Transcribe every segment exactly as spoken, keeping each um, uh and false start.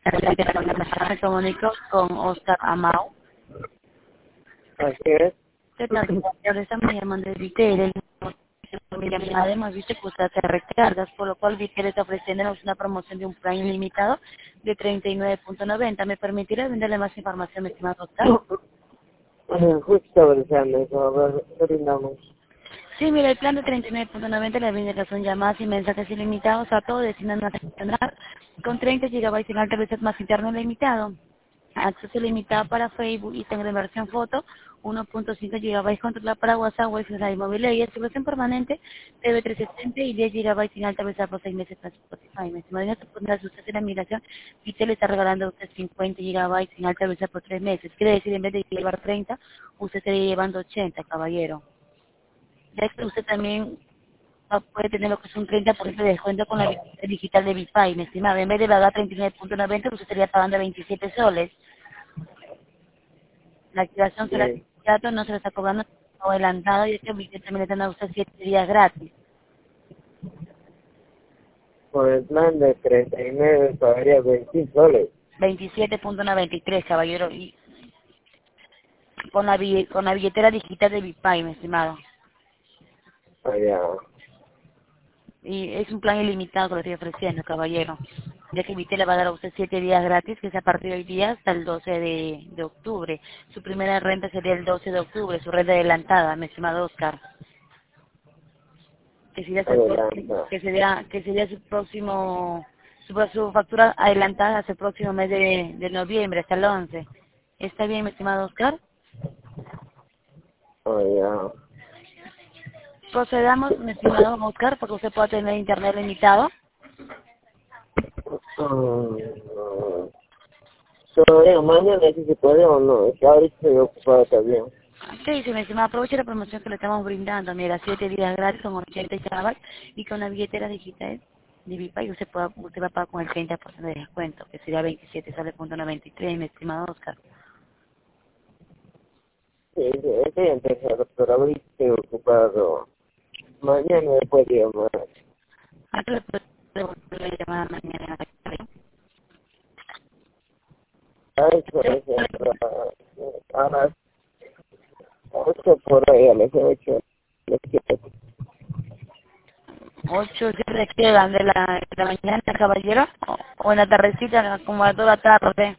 Me comunico con Oscar Amau. Así es. ¿Qué tal? Ahorita me llaman de Vitel. Hemos visto que usted hace recargas, por lo cual Vitel está ofreciéndonos una promoción de un plan ilimitado de treinta y nueve punto noventa. ¿Me permitirá venderle más información, mi estimado Oscar? Justo pensando eso, a ver, ¿qué brindamos? Sí, mira, el plan de treinta y nueve punto noventa le brinda que son llamadas y mensajes ilimitados a todo destino nacional con treinta gigabytes en alta velocidad más interno ilimitado. Acceso ilimitado para Facebook y tengo en versión foto, uno punto cinco gigabytes controlado para WhatsApp, Wi-Fi y móvil y activación permanente, T V trescientos sesenta y diez gigabytes en alta velocidad por seis meses para Spotify. Me estimado, en pondrás usted en la migración y te le está regalando a usted cincuenta gigabytes en alta velocidad por tres meses. Quiere decir, en vez de llevar treinta, usted estaría llevando ochenta, caballero. Ya que usted también ah, puede tener lo que es un treinta por ciento de descuento con la billetera digital de Bitpay, mi estimado. En vez de pagar treinta y nueve punto noventa, usted estaría pagando veintisiete soles. La activación será Bien. inmediato, no se le está cobrando adelantado y este billete también le están dando a usted siete días gratis. Por el plan de treinta y nueve pagaría veinticinco soles. veintisiete punto noventa y tres, caballero. Y con la, bille- con la billetera digital de Bitpay, mi estimado. Allá. Y es un plan ilimitado que le estoy ofreciendo, caballero. Ya que Vitel le va a dar a usted siete días gratis, que es a partir de hoy día hasta el doce de, de octubre. Su primera renta sería el doce de octubre, su renta adelantada, mi estimado Oscar. Que sería, su próximo- Adelanta. que sería, que sería su próximo, su, su factura adelantada hasta el próximo mes de, de noviembre, hasta el once. ¿Está bien, mi estimado Oscar? Allá. Procedamos, mi estimado Oscar, porque usted pueda tener internet limitado. Mm, Todavía mañana si se puede o no, es que ahorita estoy ocupado también. ¿Qué dice, mi estimado? Aproveche la promoción que le estamos brindando. Mira, siete días gratis con ochenta gigabytes y con la billetera digital de Vipay usted, pueda, usted va a pagar con el treinta por ciento de descuento, que sería veintisiete soles punto noventa y tres, mi estimado Oscar. Sí, sí, estoy empezando, pero ahorita estoy ocupado. Mañana me puede llamar. ¿A qué le puedo volver a llamar mañana? A eso es a a las ocho por ahí, a las ocho, las siete. ¿Ocho que le quedan de la, de la mañana, caballero? ¿O, o en la tardecita, como a toda la tarde?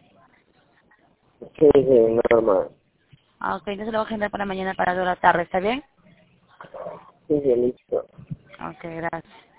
Sí, sí, nada más. Ah, ok, entonces lo voy a agendar para mañana para toda la tarde, ¿está bien? Sí, sí, listo. Ok, gracias.